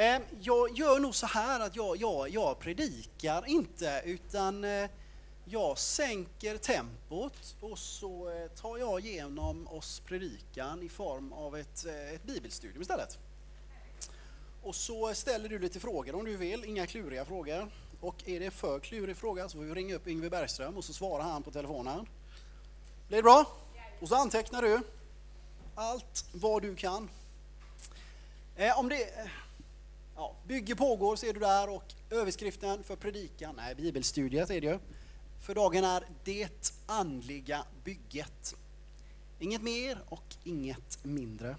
Jag gör nog så här att jag predikar inte, utan jag sänker tempot och så tar jag igenom oss predikan i form av ett bibelstudium istället. Och så ställer du lite frågor om du vill, inga kluriga frågor. Och är det för klurig fråga så får vi ringa upp Yngve Bergström och så svarar han på telefonen. Blir det bra? Och så antecknar du allt vad du kan. Om det... Ja, bygge pågår ser du där, och överskriften för predikan, bibelstudiet är det ju, för dagen är det andliga bygget. Inget mer och inget mindre.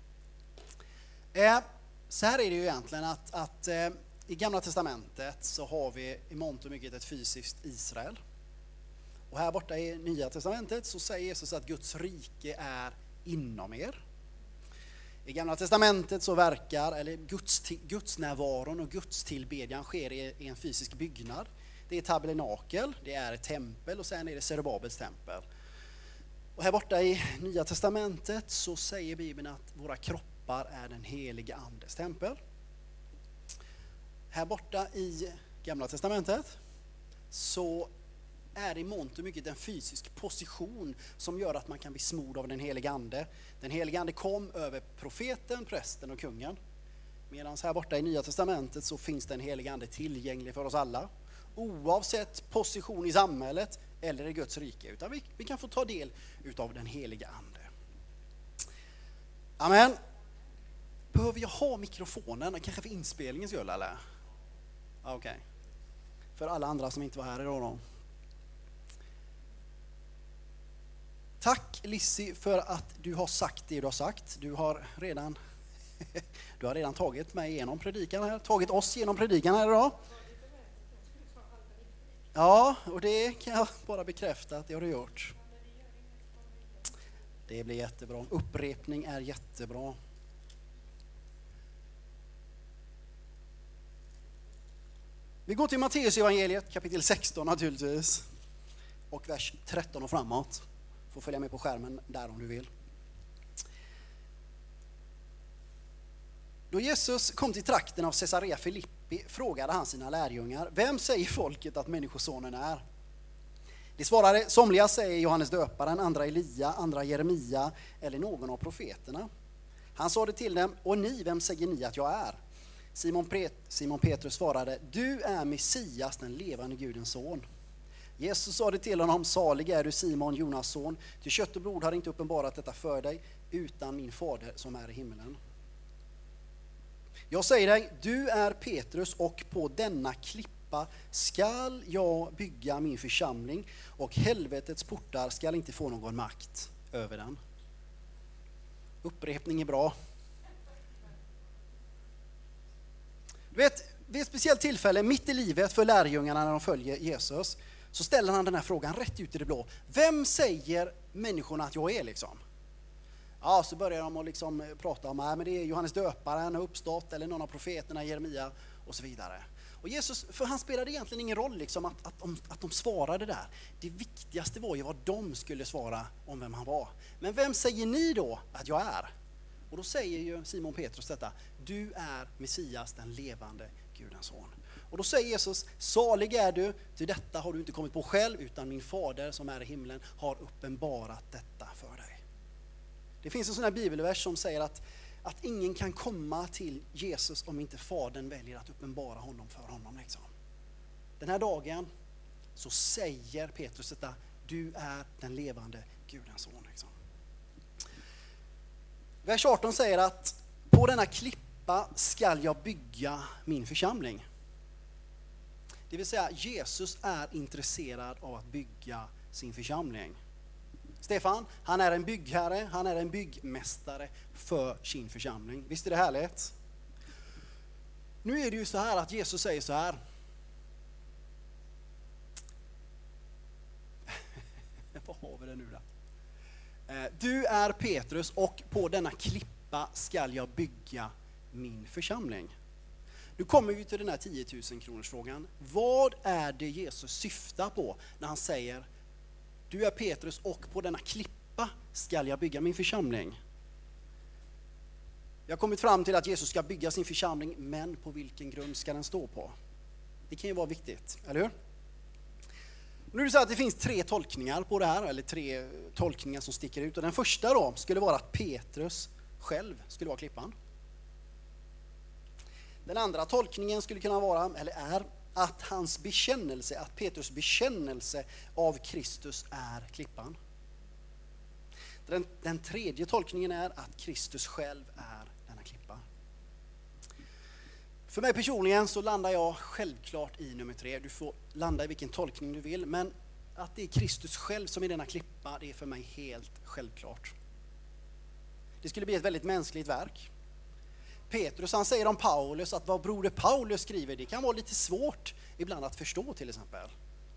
Så här är det ju egentligen att i Gamla testamentet så har vi i mångt och mycket ett fysiskt Israel. Och här borta i Nya testamentet så säger Jesus att Guds rike är inom er. I Gamla testamentet så verkar, Guds närvaron och Guds tillbedjan sker i en fysisk byggnad. Det är tabernakel, det är ett tempel och sen är det Zerubabels tempel. Och här borta i Nya testamentet så säger Bibeln att våra kroppar är den heliga andes tempel. Här borta i Gamla testamentet så är i mångt och mycket en fysisk position som gör att man kan bli smord av den heliga ande. Den heliga ande kom över profeten, prästen och kungen. Medan här borta i Nya testamentet så finns den heliga ande tillgänglig för oss alla. Oavsett position i samhället eller i Guds rike. Utan vi kan få ta del utav den heliga ande. Amen. Behöver jag ha mikrofonen? Kanske för inspelningens skull eller? Okej. För alla andra som inte var här idag då. Tack Lissi för att du har sagt det du har sagt. Du har redan tagit mig igenom predikan här. Tagit oss igenom predikan här idag. Ja, och det kan jag bara bekräfta att det har du gjort. Det blir jättebra. Upprepning är jättebra. Vi går till Matteus evangeliet kapitel 16 naturligtvis. Och vers 13 och framåt. Får följa med på skärmen där om du vill. Då Jesus kom till trakten av Caesarea Filippi frågade han sina lärjungar: vem säger folket att människosonen är? De svarade: somliga säger Johannes döparen, andra Elia, andra Jeremia eller någon av profeterna. Han sa det till dem: och ni, vem säger ni att jag är? Simon Petrus svarade: du är Messias, den levande Gudens son. Jesus sa det till honom: salig är du Simon, Jonas son, till kött och blod har inte uppenbarat detta för dig, utan min fader som är i himmelen. Jag säger dig, du är Petrus, och på denna klippa skall jag bygga min församling, och helvetets portar skall inte få någon makt över den. Upprepning är bra. Du vet, vid ett speciellt tillfälle mitt i livet för lärjungarna när de följer Jesus, så ställer han den här frågan rätt ut i det blå. Vem säger människorna att jag är liksom? Ja, så börjar de att liksom prata om men det är Johannes döparen har uppstått, eller någon av profeterna, Jeremia och så vidare. Och Jesus, för han spelade egentligen ingen roll liksom att de svarade där. Det viktigaste var ju vad de skulle svara om vem han var. Men vem säger ni då att jag är? Och då säger ju Simon Petrus detta: du är Messias, den levande Gudens son. Och då säger Jesus: salig är du, till detta har du inte kommit på själv, utan min fader som är i himlen har uppenbarat detta för dig. Det finns en sån här bibelvers som säger att ingen kan komma till Jesus om inte fadern väljer att uppenbara honom för honom. Liksom. Den här dagen så säger Petrus detta: du är den levande Gudens son. Liksom. Vers 18 säger att på denna klippa skall jag bygga min församling. Det vill säga, Jesus är intresserad av att bygga sin församling. Stefan, han är en byggherre, han är en byggmästare för sin församling. Visst är det härligt? Nu är det ju så här att Jesus säger så här. Vad har vi det nu då? Du är Petrus, och på denna klippa skall jag bygga min församling. Nu kommer vi till den här 10 000 kronors frågan. Vad är det Jesus syftar på när han säger: du är Petrus, och på denna klippa skall jag bygga min församling? Vi har kommit fram till att Jesus ska bygga sin församling, men på vilken grund ska den stå på? Det kan ju vara viktigt, eller hur? Nu är det så att det finns 3 tolkningar på det här, eller 3 tolkningar som sticker ut. Och den första då skulle vara att Petrus själv skulle vara klippan. Den andra tolkningen skulle kunna vara, eller är, att hans bekännelse, att Petrus bekännelse av Kristus är klippan. Den tredje tolkningen är att Kristus själv är denna klippa. För mig personligen så landar jag självklart i nummer 3. Du får landa i vilken tolkning du vill, men att det är Kristus själv som är denna klippa, det är för mig helt självklart. Det skulle bli ett väldigt mänskligt verk. Petrus, han säger om Paulus att vad broder Paulus skriver, det kan vara lite svårt ibland att förstå till exempel.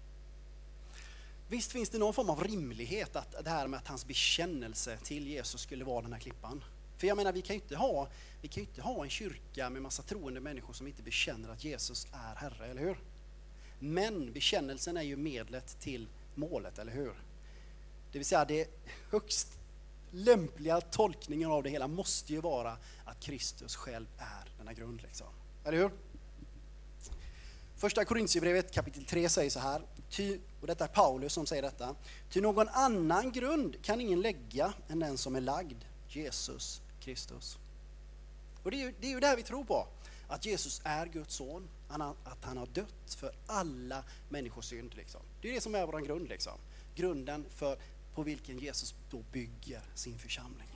Visst finns det någon form av rimlighet att det här med att hans bekännelse till Jesus skulle vara den här klippan. För jag menar, vi kan ju inte ha en kyrka med massa troende människor som inte bekänner att Jesus är Herre, eller hur? Men bekännelsen är ju medlet till målet, eller hur? Det vill säga, det högst lämpliga tolkningen av det hela måste ju vara att Kristus själv är denna grund, liksom. Eller hur? Första Korinthierbrevet kapitel 3 säger så här, och detta är Paulus som säger detta: ty någon annan grund kan ingen lägga än den som är lagd, Jesus Kristus. Och det är ju det här vi tror på, att Jesus är Guds son, att han har dött för alla människors synd, liksom. Det är det som är vår grund, liksom. Grunden på vilken Jesus då bygger sin församling.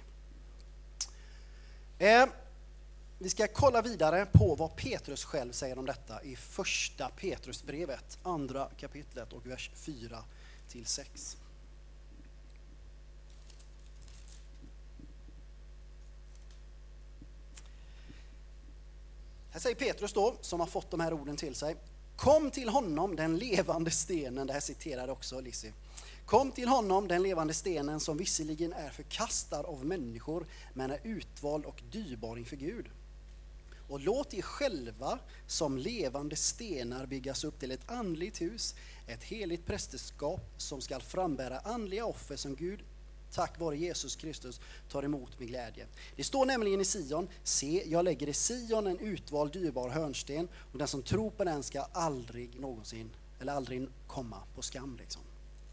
Vi ska kolla vidare på vad Petrus själv säger om detta i första Petrusbrevet, andra kapitlet och vers 4-6. Här säger Petrus då, som har fått de här orden till sig: kom till honom, den levande stenen. Det här citerade också Lissi. Kom till honom, den levande stenen, som visserligen är förkastad av människor, men är utvald och dyrbar inför Gud. Och låt er själva som levande stenar byggas upp till ett andligt hus, ett heligt prästerskap som ska frambära andliga offer som Gud tack vare Jesus Kristus tar emot med glädje. Det står nämligen i Sion: se, jag lägger i Sion en utvald dyrbar hörnsten, och den som tror på den ska aldrig någonsin, eller aldrig komma på skam, liksom.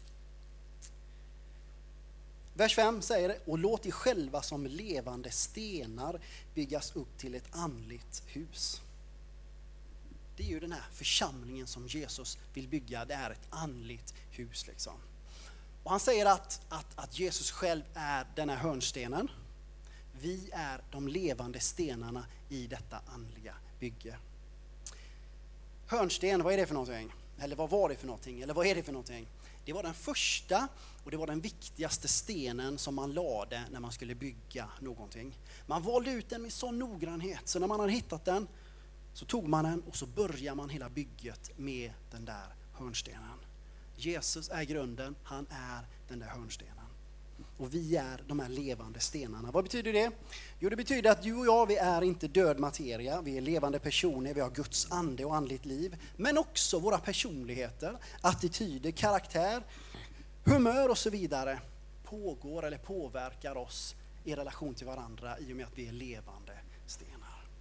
Vers 5 säger: och låt er själva som levande stenar byggas upp till ett andligt hus. Det är ju den här församlingen som Jesus vill bygga, det är ett andligt hus, liksom. Och han säger att Jesus själv är den här hörnstenen. Vi är de levande stenarna i detta andliga bygge. Hörnsten, vad är det för någonting? Eller vad var det för någonting? Eller vad är det för någonting? Det var den första och det var den viktigaste stenen som man lade när man skulle bygga någonting. Man valde ut den med sån noggrannhet, så när man hade hittat den så tog man den och så började man hela bygget med den där hörnstenen. Jesus är grunden, han är den där hörnstenen. Och vi är de här levande stenarna. Vad betyder det? Jo, det betyder att du och jag, vi är inte död materia, vi är levande personer, vi har Guds ande och andligt liv. Men också våra personligheter, attityder, karaktär, humör och så vidare pågår eller påverkar oss i relation till varandra i och med att vi är levande stenar.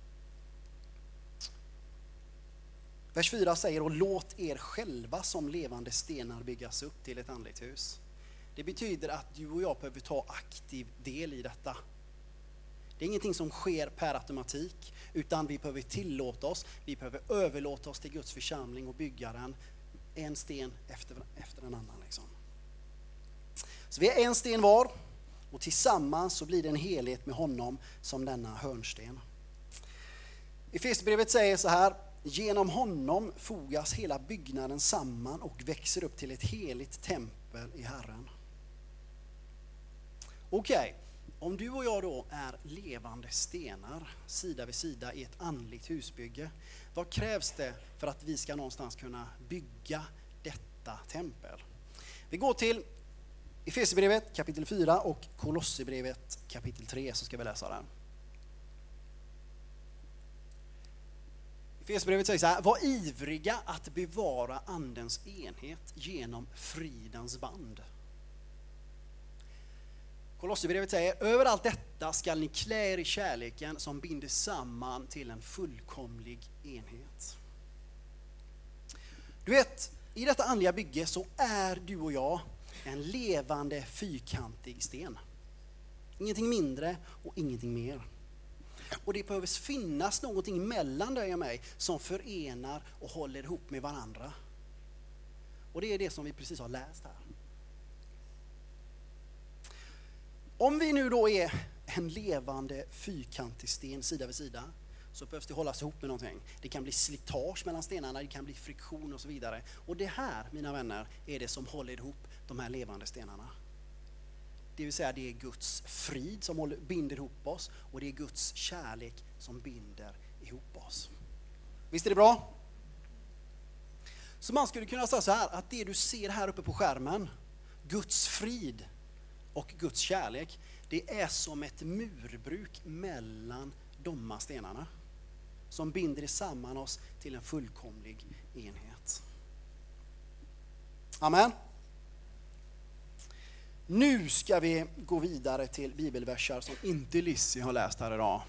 Vers 4 säger: och låt er själva som levande stenar byggas upp till ett andligt hus. Det betyder att du och jag behöver ta aktiv del i detta. Det är ingenting som sker per automatik, utan vi behöver tillåta oss, vi behöver överlåta oss till Guds församling och bygga den en sten efter en annan, liksom. Så vi är en sten var, och tillsammans så blir det en helhet med honom som denna hörnsten. Efesierbrevet säger så här: genom honom fogas hela byggnaden samman och växer upp till ett heligt tempel i Herren. Okej, om du och jag då är levande stenar sida vid sida i ett andligt husbygge, vad krävs det för att vi ska någonstans kunna bygga detta tempel? Vi går till Efesierbrevet kapitel 4 och Kolosserbrevet kapitel 3, så ska vi läsa den. Efesierbrevet säger så här: var ivriga att bevara andens enhet genom fridens band. Kolosserbrevet säger, över allt detta ska ni klä er i kärleken som binder samman till en fullkomlig enhet. Du vet, i detta andliga bygge så är du och jag en levande fyrkantig sten. Ingenting mindre och ingenting mer. Och det behöver finnas någonting mellan dig och mig som förenar och håller ihop med varandra. Och det är det som vi precis har läst här. Om vi nu då är en levande fyrkantig sten sida vid sida, så behövs det hållas ihop med någonting. Det kan bli slitage mellan stenarna, det kan bli friktion och så vidare. Och det här, mina vänner, är det som håller ihop de här levande stenarna. Det vill säga, det är Guds frid som binder ihop oss, och det är Guds kärlek som binder ihop oss. Visst är det bra? Så man skulle kunna säga så här, att det du ser här uppe på skärmen, Guds frid och Guds kärlek, det är som ett murbruk mellan de här stenarna som binder samman oss till en fullkomlig enhet. Amen. Nu ska vi gå vidare till bibelversar som inte Lissi har läst här idag.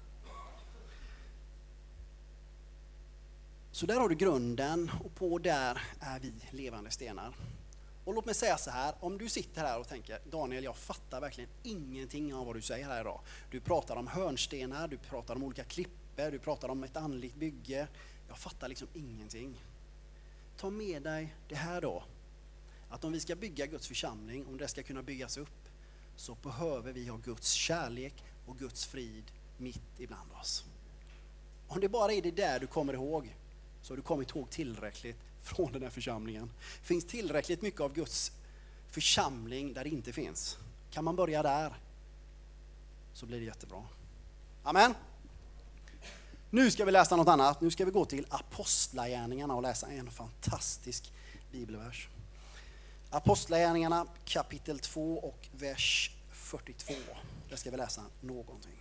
Så där har du grunden, och på där är vi levande stenar. Och låt mig säga så här, om du sitter här och tänker, Daniel, jag fattar verkligen ingenting av vad du säger här idag. Du pratar om hörnstenar, du pratar om olika klippor, du pratar om ett andligt bygge. Jag fattar liksom ingenting. Ta med dig det här då. Att om vi ska bygga Guds församling, om det ska kunna byggas upp, så behöver vi ha Guds kärlek och Guds frid mitt ibland oss. Om det bara är det där du kommer ihåg, så har du kommit ihåg tillräckligt från den här församlingen. Det finns tillräckligt mycket av Guds församling där det inte finns. Kan man börja där, så blir det jättebra. Amen. Nu ska vi läsa något annat. Nu ska vi gå till Apostlagärningarna och läsa en fantastisk bibelvers. Apostlagärningarna kapitel 2 och vers 42. Där ska vi läsa någonting.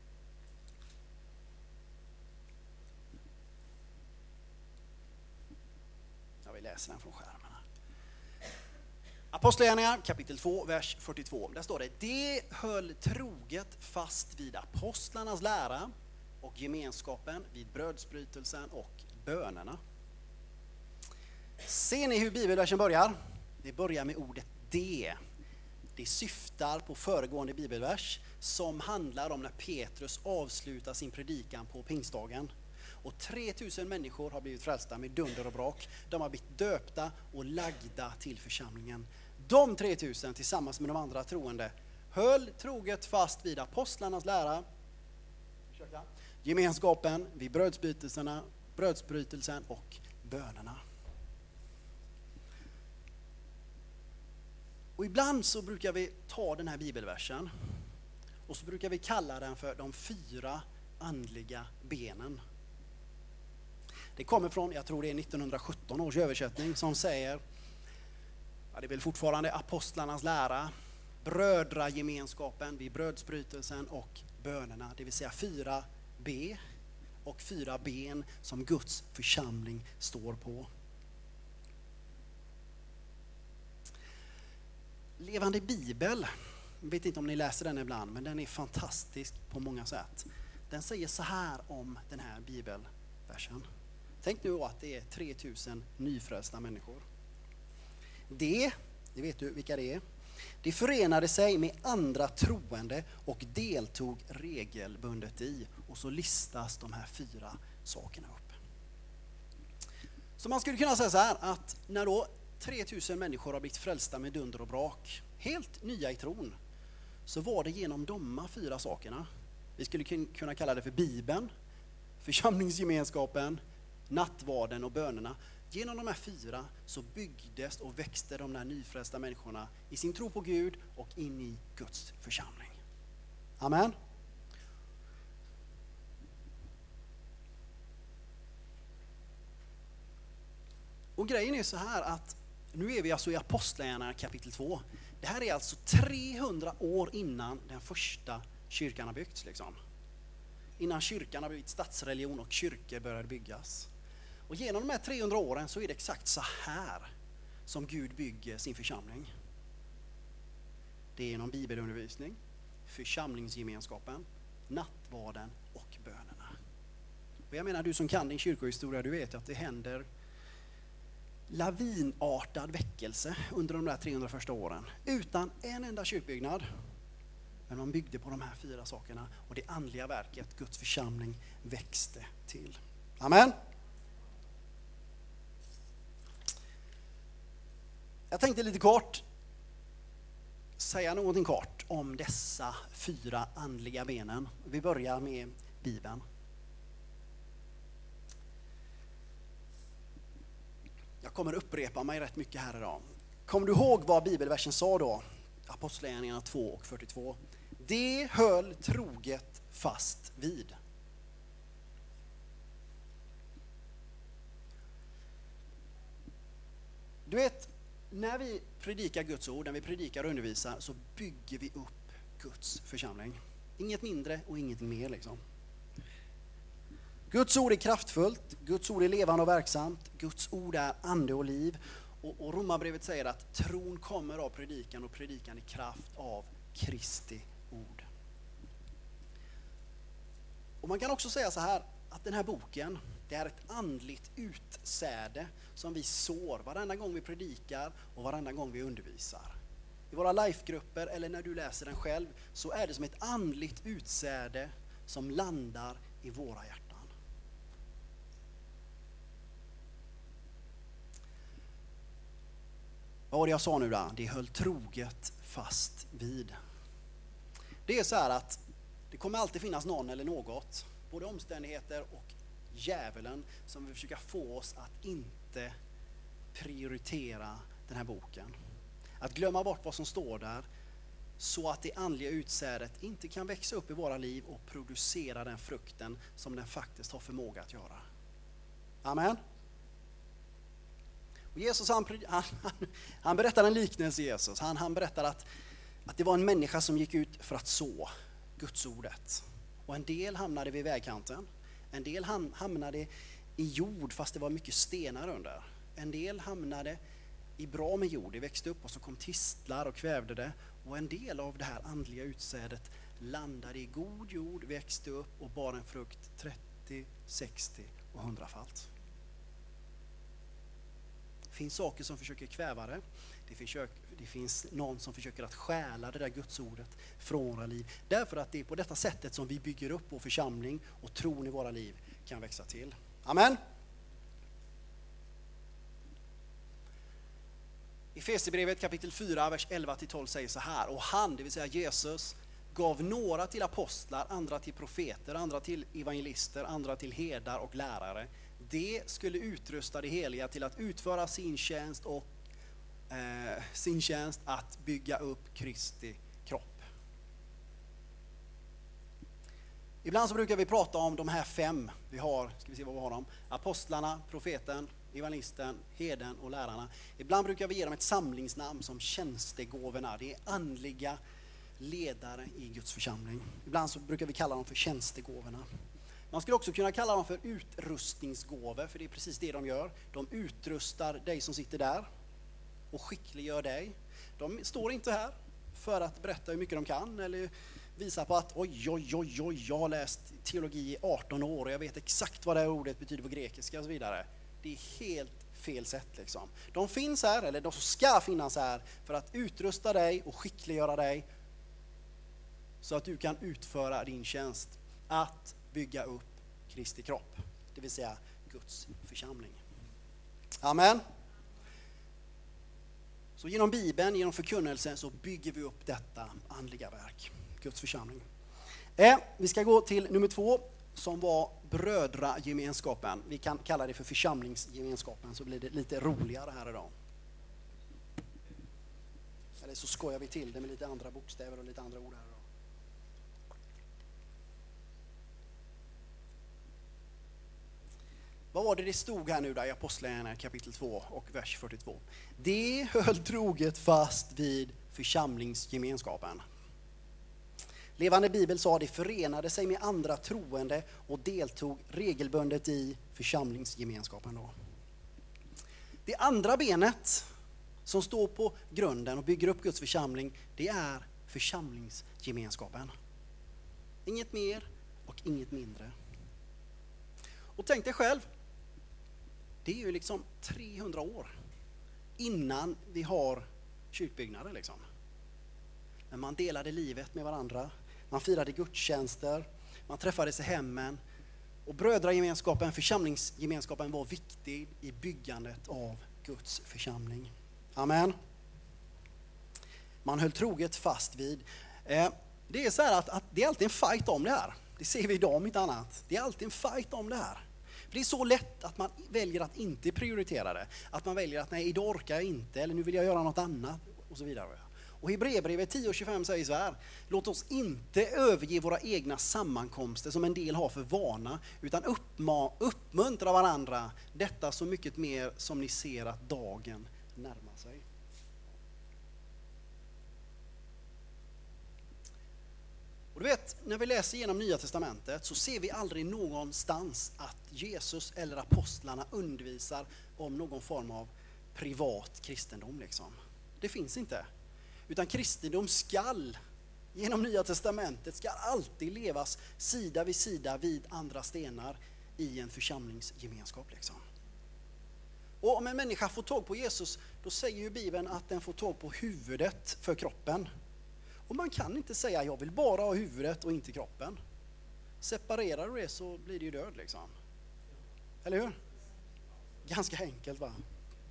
Vi läser den från skärmen. Apostlagärningarna kapitel 2, vers 42. Där står det: det höll troget fast vid apostlarnas lära och gemenskapen, vid brödsbrytelsen och bönerna. Ser ni hur bibelversen börjar? Det börjar med ordet det. Det syftar på föregående bibelvers som handlar om när Petrus avslutar sin predikan på pingstdagen. Och 3000 människor har blivit frälsta med dunder och brak. De har blivit döpta och lagda till församlingen. De 3000 tillsammans med de andra troende höll troget fast vid apostlarnas lära, gemenskapen, vid brödsbrytelsen och bönerna. Och ibland så brukar vi ta den här bibelversen och så brukar vi kalla den för de 4 andliga benen. Det kommer från, jag tror det är 1917 års översättning som säger, ja, det är väl fortfarande apostlarnas lära, brödragemenskapen vid brödsbrytelsen och bönerna. Det vill säga 4 B och 4 ben som Guds församling står på. Levande bibel, jag vet inte om ni läser den ibland, men den är fantastisk på många sätt. Den säger så här om den här bibelversen. Tänk nu att det är 3000 nyfrälsta människor. Det vet du vilka det är. Det förenade sig med andra troende och deltog regelbundet i. Och så listas de här 4 sakerna upp. Så man skulle kunna säga så här, att när då 3000 människor har blivit frälsta med dunder och brak, helt nya i tron, så var det genom de 4 sakerna. Vi skulle kunna kalla det för Bibeln, församlingsgemenskapen, nattvarden och bönerna. Genom de här 4 så byggdes och växte de där nyfrälsta människorna i sin tro på Gud och in i Guds församling. Amen. Och grejen är så här att nu är vi alltså i Apostlagärningarna kapitel 2. Det här är alltså 300 år innan den första kyrkan har byggts liksom. Innan kyrkan har blivit statsreligion och kyrkor började byggas. Och genom de här 300 åren så är det exakt så här som Gud bygger sin församling. Det är genom bibelundervisning, församlingsgemenskapen, nattvarden och bönerna. Och jag menar, du som kan din kyrkohistoria, du vet att det händer lavinartad väckelse under de där 300 första åren. Utan en enda kyrkbyggnad. Men man byggde på de här 4 sakerna och det andliga verket, Guds församling, växte till. Amen. Jag tänkte lite kort säga någonting kort om dessa 4 andliga benen. Vi börjar med Bibeln. Jag kommer upprepa mig rätt mycket här idag. Kommer du ihåg vad bibelversen sa då? Apostlagärningarna 2:42. Det höll troget fast vid. Du vet, när vi predikar Guds ord, när vi predikar och undervisar, så bygger vi upp Guds församling. Inget mindre och ingenting mer liksom. Guds ord är kraftfullt, Guds ord är levande och verksamt, Guds ord är ande och liv. Och Romarbrevet säger att tron kommer av predikan och predikan i kraft av Kristi ord. Och man kan också säga så här, att den här boken, det är ett andligt utsäde som vi sår varenda gång vi predikar och varenda gång vi undervisar. I våra livegrupper eller när du läser den själv så är det som ett andligt utsäde som landar i våra hjärtan. Vad var det jag sa nu då? Det höll troget fast vid. Det är så här att det kommer alltid finnas någon eller något, både omständigheter och djävulen, som vill försöka få oss att inte prioritera den här boken. Att glömma bort vad som står där så att det andliga utsädet inte kan växa upp i våra liv och producera den frukten som den faktiskt har förmåga att göra. Amen. Och Jesus han berättar en liknelse. Jesus. Han berättar att det var en människa som gick ut för att så Guds ordet. Och en del hamnade vid vägkanten. En del hamnade i jord fast det var mycket stenar under. En del hamnade i bra med jord. Det växte upp och så kom tistlar och kvävde det. Och en del av det här andliga utsädet landade i god jord, växte upp och bar en frukt 30, 60 och 100-falt. Det finns saker som försöker kväva det. Det finns någon som försöker att stjäla det där Gudsordet från våra liv. Därför att det är på detta sättet som vi bygger upp vår församling och tron i våra liv kan växa till. Amen. I Efesierbrevet kapitel 4, vers 11-12 säger så här. Och han, det vill säga Jesus, gav några till apostlar, andra till profeter, andra till evangelister, andra till herdar och lärare. Det skulle utrusta det heliga till att utföra sin tjänst att bygga upp Kristi kropp. Ibland så brukar vi prata om de här 5 vi har, ska vi se vad vi har dem. Apostlarna, profeten, evangelisten, herden och lärarna. Ibland brukar vi ge dem ett samlingsnamn som tjänstegåvorna. Det är andliga ledare i Guds församling. Ibland så brukar vi kalla dem för tjänstegåvorna. Man skulle också kunna kalla dem för utrustningsgåvor, för det är precis det de gör. De utrustar dig som sitter där och skickliggör dig. De står inte här för att berätta hur mycket de kan eller visa på att oj, jag har läst teologi i 18 år och jag vet exakt vad det här ordet betyder på grekiska och så vidare. Det är helt fel sätt liksom. De finns här, eller de ska finnas här, för att utrusta dig och skickliggöra dig så att du kan utföra din tjänst att bygga upp Kristi kropp, det vill säga Guds församling. Amen. Så genom Bibeln, genom förkunnelsen så bygger vi upp detta andliga verk, Guds församling. Vi ska gå till nummer 2 som var brödragemenskapen. Vi kan kalla det för församlingsgemenskapen så blir det lite roligare här idag. Eller så skojar vi till det med lite andra bokstäver och lite andra ord här idag. Vad var det stod här nu då i Apostlagärningarna kapitel 2 och vers 42? Det höll troget fast vid församlingsgemenskapen. Levande Bibel sa det förenade sig med andra troende och deltog regelbundet i församlingsgemenskapen då. Det andra benet som står på grunden och bygger upp Guds församling, det är församlingsgemenskapen. Inget mer och inget mindre. Och tänk dig själv, det är ju liksom 300 år innan vi har kyrkbyggnader liksom. Men man delade livet med varandra, man firade gudstjänster, man träffades i hemmen. Och brödragemenskapen, församlingsgemenskapen var viktig i byggandet av Guds församling. Amen. Man höll troget fast vid. Det är så här att det är alltid en fight om det här. Det ser vi idag om inte annat. Det är alltid en fight om det här. För det är så lätt att man väljer att inte prioritera det. Att man väljer att nej, idag orkar jag inte, eller nu vill jag göra något annat och så vidare. Och Hebreerbrevet 10:25 säger så här: låt oss inte överge våra egna sammankomster som en del har för vana, utan uppmuntra varandra, detta så mycket mer som ni ser att dagen närmar sig. Och du vet, när vi läser igenom Nya testamentet så ser vi aldrig någonstans att Jesus eller apostlarna undervisar om någon form av privat kristendom liksom. Det finns inte. Utan kristendom skall, genom Nya testamentet, ska alltid levas sida vid sida vid andra stenar i en församlingsgemenskap liksom. Och om en människa får tag på Jesus, då säger ju Bibeln att den får tag på huvudet för kroppen. Och man kan inte säga jag vill bara ha huvudet och inte kroppen. Separerar du det så blir det ju död liksom. Eller hur? Ganska enkelt va?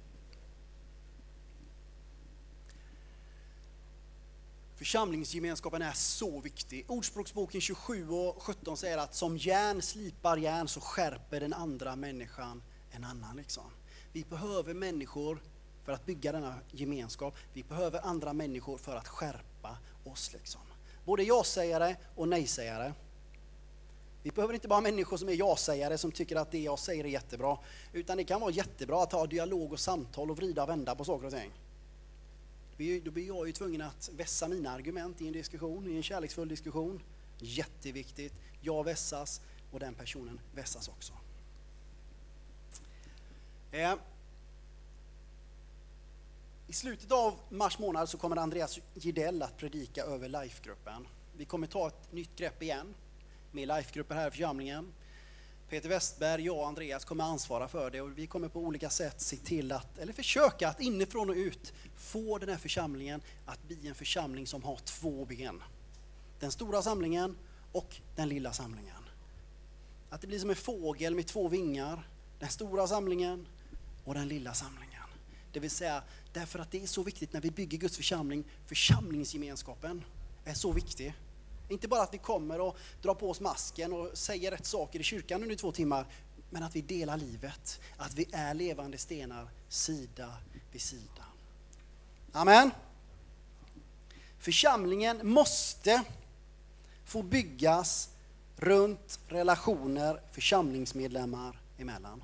Församlingsgemenskapen är så viktig. Ordspråksboken 27:17 säger att som järn slipar järn så skärper den andra människan en annan liksom. Vi behöver människor för att bygga denna gemenskap. Vi behöver andra människor för att skärpa oss liksom. Både ja-sägare och nej-sägare. Vi behöver inte bara människor som är ja-sägare som tycker att det jag säger är jättebra. Utan det kan vara jättebra att ha dialog och samtal och vrida och vända på saker och ting. Då blir jag ju tvungen att vässa mina argument i en diskussion, i en kärleksfull diskussion. Jätteviktigt. Jag vässas och den personen vässas också. I slutet av mars månad så kommer Andreas Gidell att predika över Life-gruppen. Vi kommer ta ett nytt grepp igen med Life-grupper här i församlingen. Peter Westberg, jag och Andreas kommer ansvara för det och vi kommer på olika sätt se till att, eller försöka att inifrån och ut få den här församlingen att bli en församling som har två ben. Den stora samlingen och den lilla samlingen. Att det blir som en fågel med två vingar, den stora samlingen och den lilla samlingen. Det vill säga, därför att det är så viktigt när vi bygger Guds församling, församlingsgemenskapen är så viktig. Inte bara att vi kommer och drar på oss masken och säger rätt saker i kyrkan under 2 timmar, men att vi delar livet, att vi är levande stenar sida vid sida. Amen. Församlingen måste få byggas runt relationer församlingsmedlemmar emellan.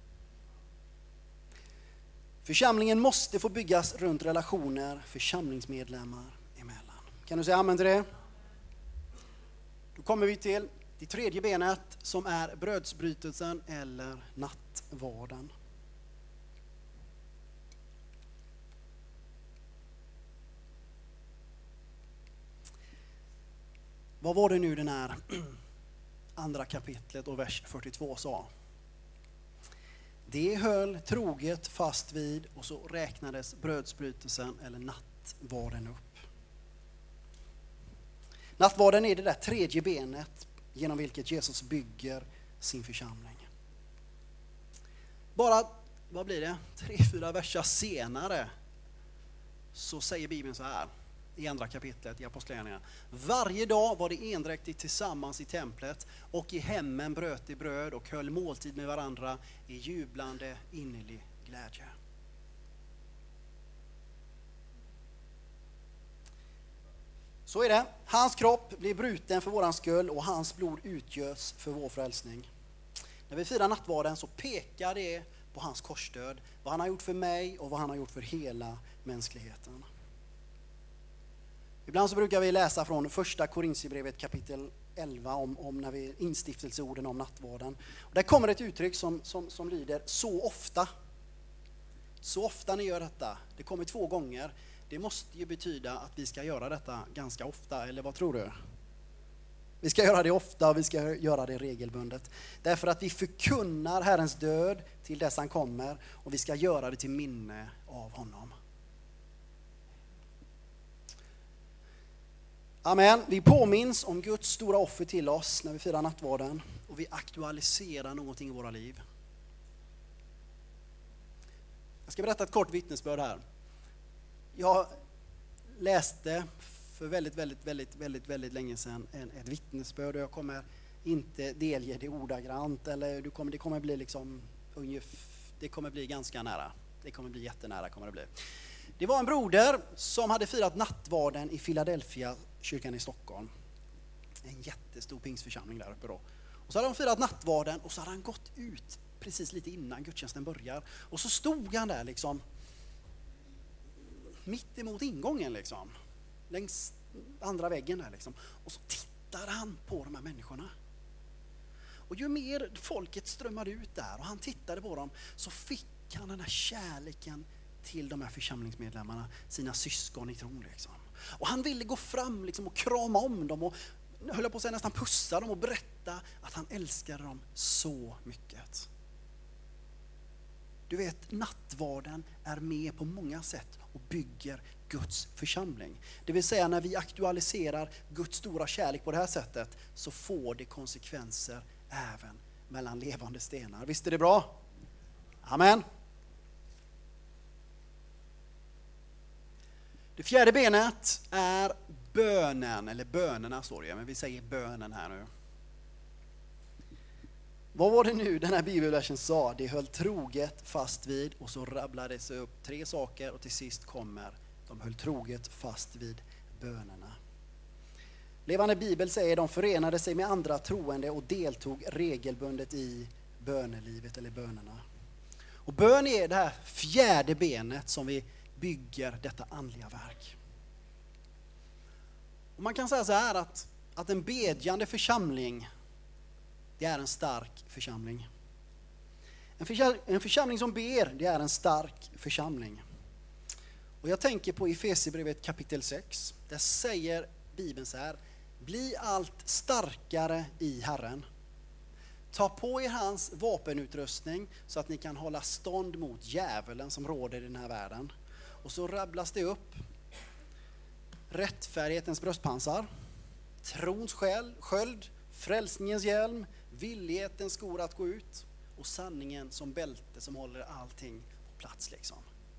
Församlingen måste få byggas runt relationer församlingsmedlemmar emellan. Kan du säga amen till det? Då kommer vi till det tredje benet som är brödsbrytelsen eller nattvarden. Vad var det nu den här andra kapitlet och vers 42 sa? Det höll troget fast vid och så räknades brödsbrytelsen eller nattvarden upp. Nattvarden är det där tredje benet genom vilket Jesus bygger sin församling. Bara, vad blir det? 3-4 verser senare så säger Bibeln så här i andra kapitlet i Apostlagärningarna. Varje dag var det endräktigt tillsammans i templet och i hemmen bröt de bröd och höll måltid med varandra i jublande innerlig glädje. Så är det. Hans kropp blir bruten för våran skull och hans blod utgöts för vår frälsning. När vi firar nattvarden så pekar det på hans korsdöd, vad han har gjort för mig och vad han har gjort för hela mänskligheten. Ibland så brukar vi läsa från första Korinthierbrevet kapitel 11 om när vi instiftelseorden om nattvarden. Och där kommer ett uttryck som lyder så ofta. Så ofta ni gör detta, det kommer 2 gånger, det måste ju betyda att vi ska göra detta ganska ofta, eller vad tror du? Vi ska göra det ofta och vi ska göra det regelbundet. Därför att vi förkunnar Herrens död till dess han kommer och vi ska göra det till minne av honom. Amen. Vi påminns om Guds stora offer till oss när vi firar nattvarden och vi aktualiserar någonting i våra liv. Jag ska berätta ett kort vittnesbörd här. Jag läste för väldigt länge sedan ett vittnesbörd och jag kommer inte delge det ordagrant eller det kommer bli liksom det kommer bli ganska nära. Det kommer bli jättenära kommer det bli. Det var en broder som hade firat nattvarden i Philadelphia kyrkan i Stockholm. En jättestor pingsförsamling där uppe då. Och så hade de firat nattvarden och så hade han gått ut precis lite innan gudstjänsten börjar. Och så stod han där liksom mitt emot ingången liksom. Längs andra väggen där liksom. Och så tittade han på de här människorna. Och ju mer folket strömmade ut där och han tittade på dem så fick han den här kärleken till de här församlingsmedlemmarna, sina syskon i tron liksom. Och han ville gå fram liksom och krama om dem och höll på att säga nästan pussa dem och berätta att han älskade dem så mycket. Du vet, nattvarden är med på många sätt och bygger Guds församling. Det vill säga när vi aktualiserar Guds stora kärlek på det här sättet så får det konsekvenser även mellan levande stenar. Visst är det bra? Amen. Det fjärde benet är bönen, eller bönerna står det, men vi säger bönen här nu. Vad var det nu den här bibelversen sa? Det höll troget fast vid och så rabblades det upp 3 saker och till sist kommer de höll troget fast vid bönerna. Levande Bibel säger de förenade sig med andra troende och deltog regelbundet i bönelivet eller bönerna. Och bön är det här fjärde benet som vi bygger detta andliga verk. Och man kan säga så här att en bedjande församling, det är en stark församling. En församling som ber, det är en stark församling. Och jag tänker på Efesierbrevet kapitel 6. Där säger Bibeln så här: bli allt starkare i Herren. Ta på er hans vapenutrustning så att ni kan hålla stånd mot djävulen som råder i den här världen. Och så rabblas det upp rättfärdighetens bröstpansar, trons sköld, frälsningens hjälm, villighetens skor att gå ut och sanningen som bälte som håller allting på plats liksom.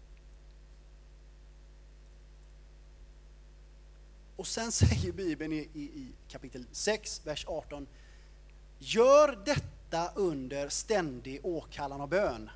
Och sen säger Bibeln i kapitel 6, vers 18: gör detta under ständig åkallan och bön.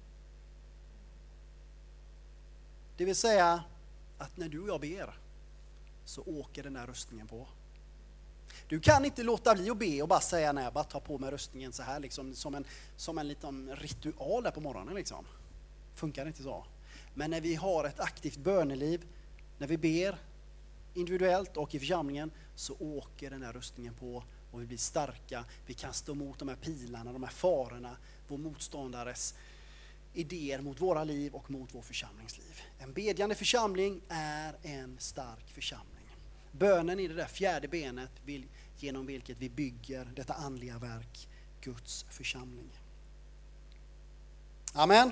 Det vill säga att när du och jag ber så åker den här rustningen på. Du kan inte låta bli att be och bara säga nej, bara ta på mig rustningen så här liksom, som en liten ritual där på morgonen liksom. Funkar inte så. Men när vi har ett aktivt böneliv, när vi ber individuellt och i församlingen, så åker den här rustningen på och vi blir starka. Vi kan stå emot de här pilarna, de här farorna, vår motståndares idéer mot våra liv och mot vår församlingsliv. En bedjande församling är en stark församling. Bönen är det där fjärde benet genom vilket vi bygger detta andliga verk, Guds församling. Amen.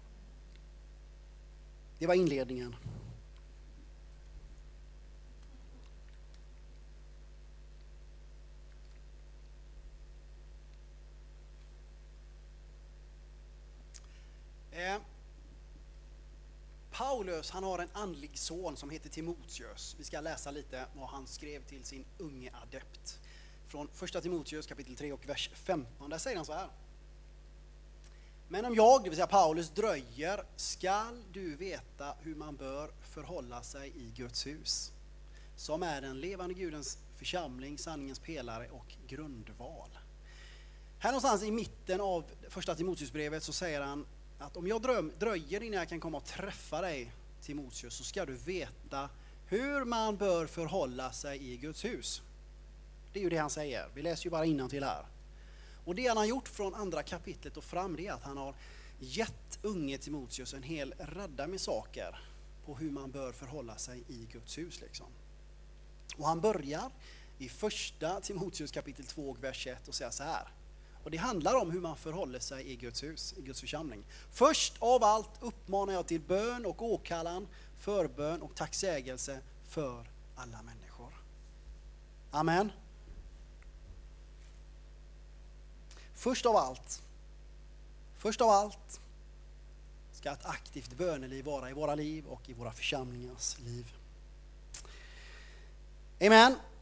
Det var inledningen. Paulus, han har en andlig son som heter Timoteus. Vi ska läsa lite vad han skrev till sin unge adept. Från första Timoteus kapitel 3 och vers 15. Där säger han så här: men om jag, det vill säga Paulus, dröjer, skall du veta hur man bör förhålla sig i Guds hus, som är den levande Gudens församling, sanningens pelare och grundval. Här någonstans i mitten av första Timoteusbrevet så säger han att om jag dröjer innan jag kan komma och träffa dig, Timoteus, så ska du veta hur man bör förhålla sig i Guds hus. Det är ju det han säger. Vi läser ju bara innantill här. Och det han har gjort från andra kapitlet och fram, det är att han har gett unge Timoteus en hel radda med saker på hur man bör förhålla sig i Guds hus liksom. Och han börjar i första Timoteus kapitel 2 vers 1 och säger så här. Och det handlar om hur man förhåller sig i Guds hus, i Guds församling. Först av allt uppmanar jag till bön och åkallan, förbön och tacksägelse för alla människor. Amen. Först av allt ska ett aktivt böneliv vara i våra liv och i våra församlingars liv. Amen.